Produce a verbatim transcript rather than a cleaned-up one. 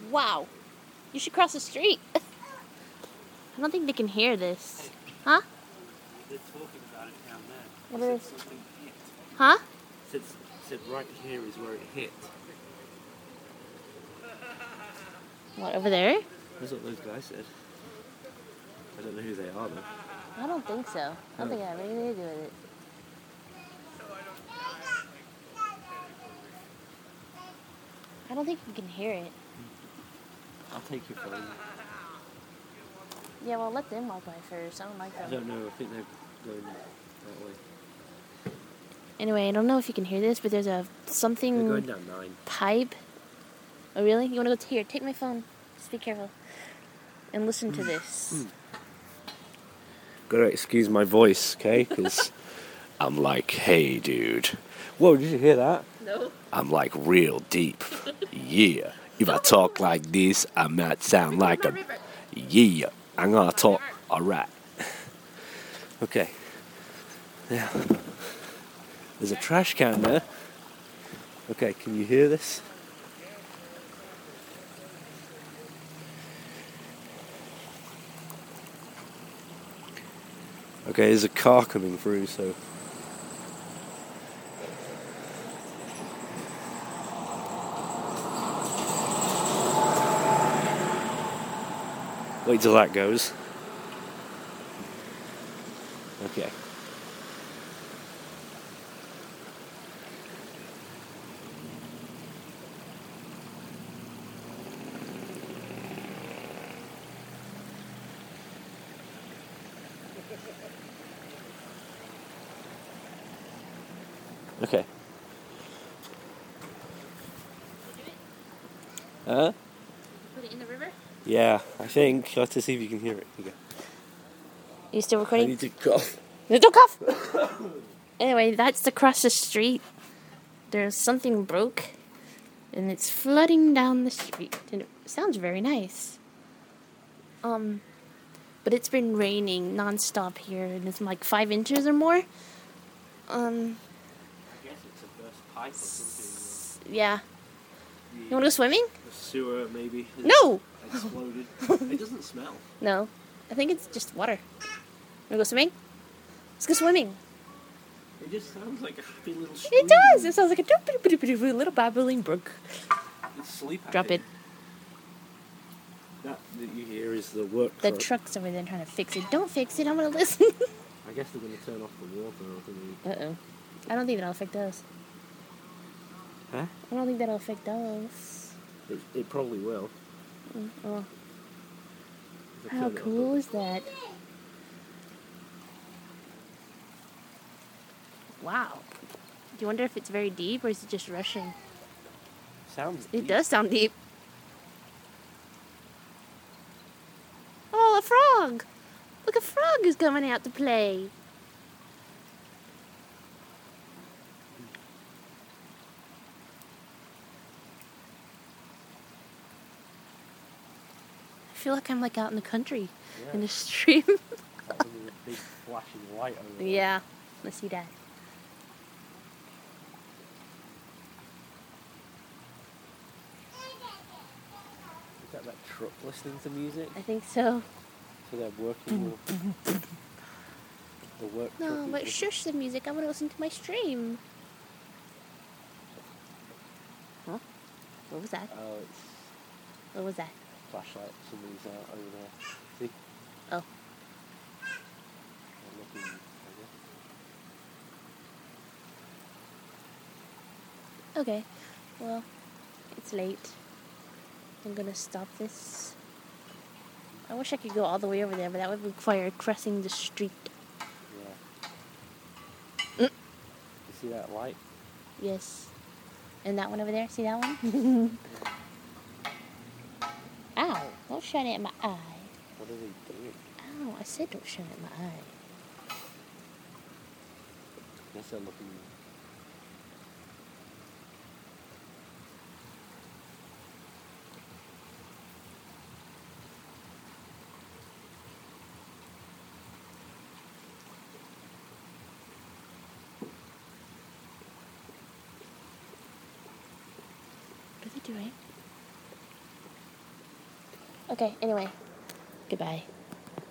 Wow. You should cross the street. I don't think they can hear this. Huh? They're talking about it down there. What Said is? something hit. Huh? Said, said right here is where it hit. What, over there? That's what those guys said. I don't know who they are though. I don't think so. I don't Oh. think I have anything to do with it. I don't think you can hear it. I'll take your phone. Yeah, well, let them walk by first. I don't like I them. don't know. I think they're going that way. Anyway, I don't know if you can hear this, but there's a They're something going down nine. pipe. Oh, really? You want to go to here? Take my phone. Just be careful. And listen to this. Gotta excuse my voice, okay? Because I'm like, hey, dude. Whoa, did you hear that? No. I'm like real deep. Yeah. If I talk like this, I might sound like a. Yeah. I'm gonna talk. Alright. Okay. Now, there's a trash can there. Okay, can you hear this? Okay, there's a car coming through, so. Wait till that goes. Okay. Okay. Huh? Put it in the river? Yeah, I think. Let's see if you can hear it. Okay. You still I recording? need to cough. Don't cough! Anyway, that's across the street. There's something broke, and it's flooding down the street. And it sounds very nice. Um, but it's been raining nonstop here, and it's like five inches or more. Um, I guess it's a burst pipe or something. yeah. The, You want to go swimming? the sewer maybe has No! exploded. It doesn't smell. No. I think it's just water. Want to go swimming? Let's go swimming. It just sounds like a happy little stream. It does! It sounds like a doop-a-doop-a-doop-a-doop, little babbling brook. It's sleep. Drop it. That that you hear is the work The truck. truck's over there trying to fix it. Don't fix it, I'm gonna listen. I guess they're going to turn off the water or something. Uh-oh. I don't think that'll affect us. Huh? I don't think that'll affect us. It, it probably will. Oh, If they how turn it off. cool is that? Wow. Do you wonder if it's very deep or is it just rushing? Sounds It deep. does sound deep. Oh, a frog! Look, a frog is coming out to play. I feel like I'm like out in the country Yeah. in the stream. Like there's a big flashing light over there. Yeah, let's see that. Is that that truck listening to music? I think so. So they're working with the work truck. No, is but listening- shush the music. I want to listen to my stream. Huh? What was that? Oh, it's What was that? flashlight. Somebody's out over there. See? Oh. They're looking, I guess. Okay. Well, it's late. I'm gonna stop this. I wish I could go all the way over there, but that would require crossing the street. Yeah. Mm. You see that light? Yes. And that one over there, see that one? Ow, don't shine it at my eye. What are they doing? Ow, I said don't shine it at my eye. I guess they're looking. What are they doing? Okay, anyway. Goodbye.